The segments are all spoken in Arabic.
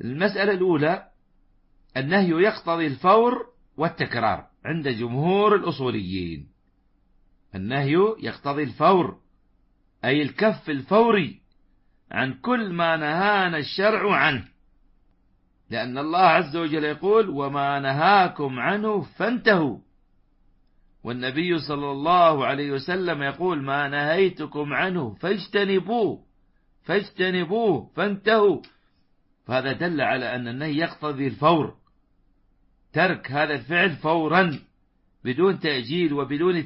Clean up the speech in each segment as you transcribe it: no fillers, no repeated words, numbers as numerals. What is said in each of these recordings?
المسألة الأولى: النهي يقتضي الفور والتكرار عند جمهور الأصوليين. النهي يقتضي الفور، أي الكف الفوري عن كل ما نهانا الشرع عنه، لأن الله عز وجل يقول: وما نهاكم عنه فانتهوا. والنبي صلى الله عليه وسلم يقول: ما نهيتكم عنه فاجتنبوه فانتهوا. فهذا دل على أن النهي يقتضي الفور، ترك هذا الفعل فورا بدون تأجيل وبدون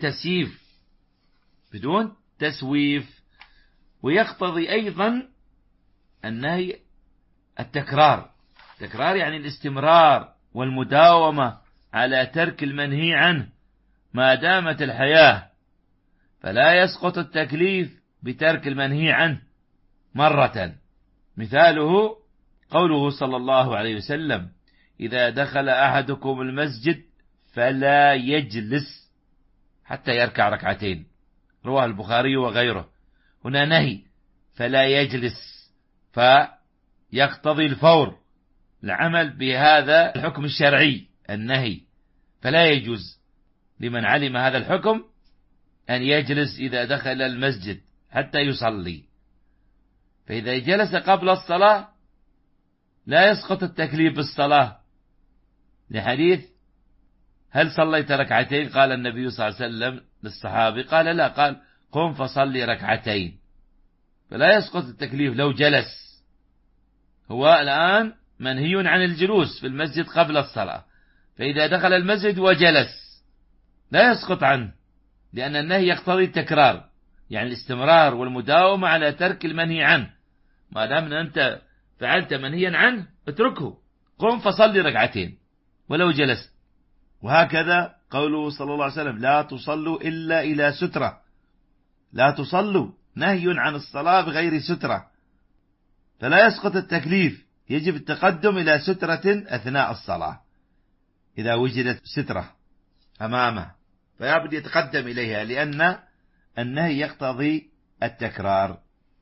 تسويف. ويقتضي أيضا النهي التكرار يعني الاستمرار والمداومة على ترك المنهي عنه ما دامت الحياة، فلا يسقط التكليف بترك المنهي عنه مرة. مثاله قوله صلى الله عليه وسلم: إذا دخل أحدكم المسجد فلا يجلس حتى يركع ركعتين، رواه البخاري وغيره. هنا نهي فلا يجلس، فيقتضي الفور العمل بهذا الحكم الشرعي النهي، فلا يجوز لمن علم هذا الحكم أن يجلس إذا دخل المسجد حتى يصلي. فإذا جلس قبل الصلاة لا يسقط التكليف بالصلاة، لحديث: هل صليت ركعتين؟ قال النبي صلى الله عليه وسلم للصحابي: قال لا. قال: قم فصلي ركعتين. فلا يسقط التكليف لو جلس. هو الآن منهي عن الجلوس في المسجد قبل الصلاة، فإذا دخل المسجد وجلس لا يسقط عنه، لأن النهي يقتضي التكرار، يعني الاستمرار والمداومة على ترك المنهي عنه. ما دام أنت فعلت منهيا عنه اتركه، قم فصلي ركعتين ولو جلست. وهكذا قوله صلى الله عليه وسلم: لا تصلوا إلا إلى سترة. لا تصلوا نهي عن الصلاة بغير سترة، فلا يسقط التكليف، يجب التقدم إلى سترة أثناء الصلاة. إذا وجدت سترة أمامه فيجب يتقدم إليها، لأن النهي يقتضي التكرار.